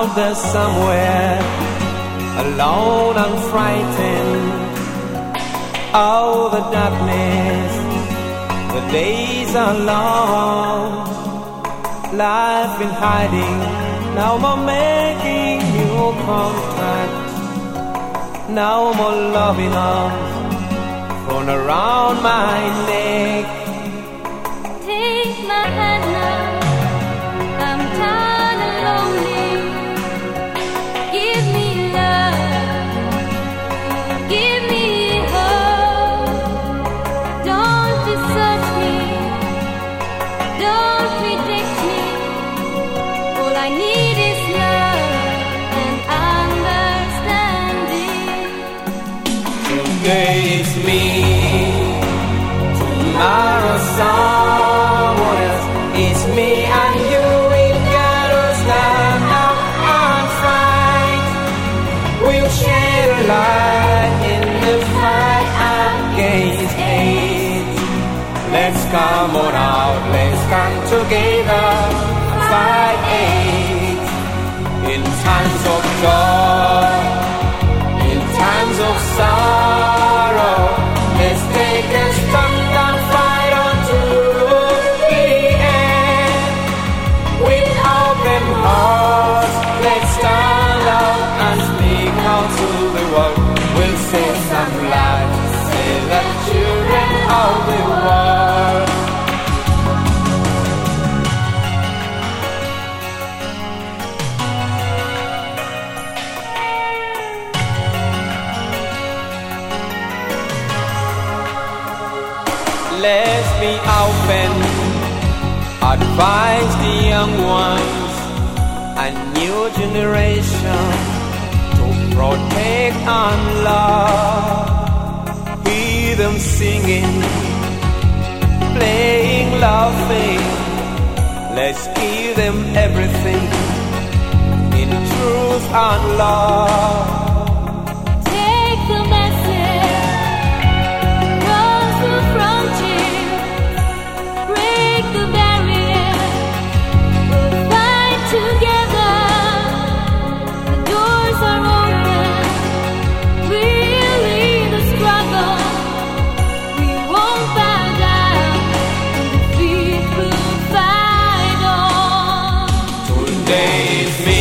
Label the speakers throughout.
Speaker 1: out there somewhere, alone and frightened. Oh, the darkness, the days are long. Life in hiding, now more making new contact. Now more loving arms thrown around my neck.
Speaker 2: Take my hand now, I'm tired and lonely. Give me love, give me hope. Don't desert me, don't reject me. All I need is love and understanding.
Speaker 1: Today is me, tomorrow someone else. It's me and you, we gotta stand up and fight. We'll share a light in the fight against hate. Let's come on out, let's come together, fight hate. In times of joy, in times of sorrow, let's take a stand and fight on to the end. With open hearts, let's stand up and speak out to the world. We'll save some lives, save the children of the world. Let's be open, advise the young ones, a new generation, to protect and love. Hear them singing, playing, laughing. Let's give them everything in truth and love.
Speaker 2: Take the message, cross the frontier, break the barrier, we'll fight together. The doors are open, we'll lead the struggle. We won't bow down, defeat will fight on.
Speaker 1: Today is me,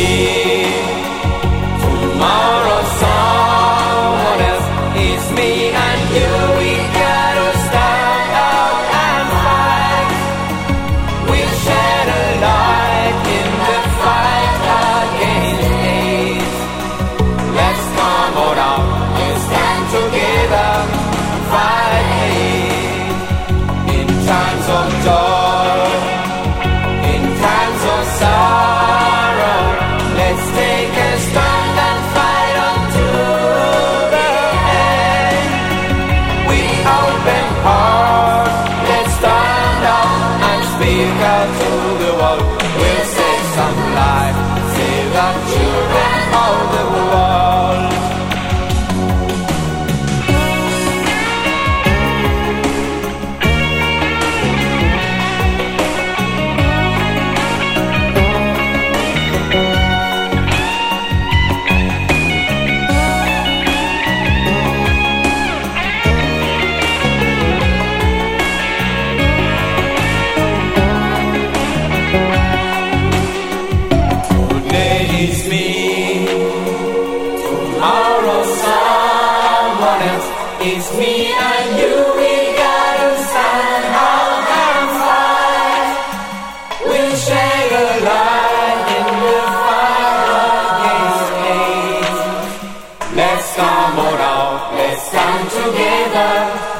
Speaker 1: tomorrow someone else. It's me and you, we gotta stand out and fight. We'll shed a light in the fight against hate. Let's come on out, let's stand together, fight hate. In times of joy, in times of sorrow, let's take a stand and fight until the end. With open hearts, let's stand up and speak out to the world. We'll save some lives, save the children of the world. Today is me, tomorrow someone else. It's me and you, we gotta stand out and fight. We'll share a light in the fight against hate. Let's come on out, let's come together.